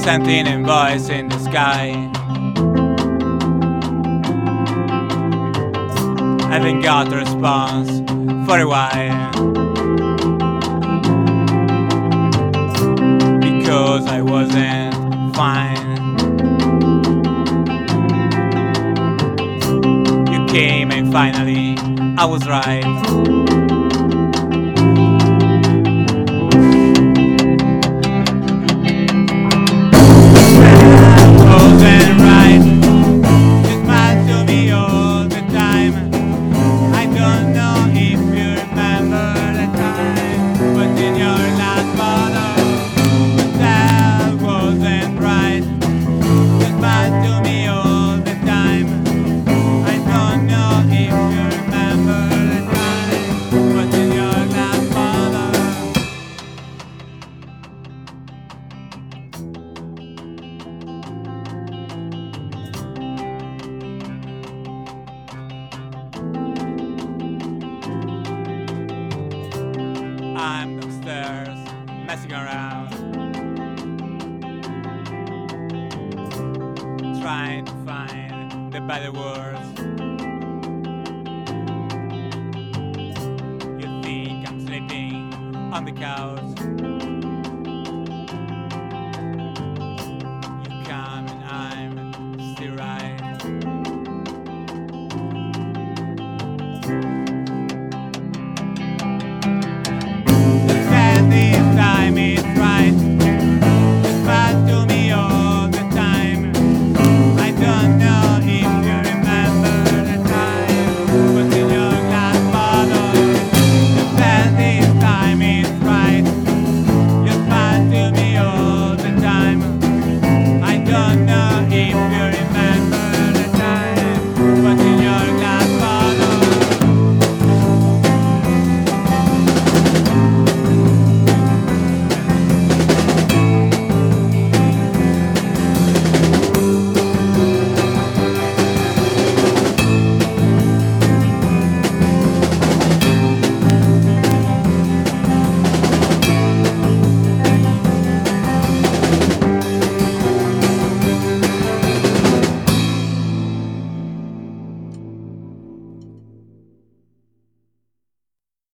sending invoice in the sky. Haven't got a response for a while, because I wasn't fine. You came and finally I was right. I'm upstairs, messing around, trying to find the better words. You think I'm sleeping on the couch,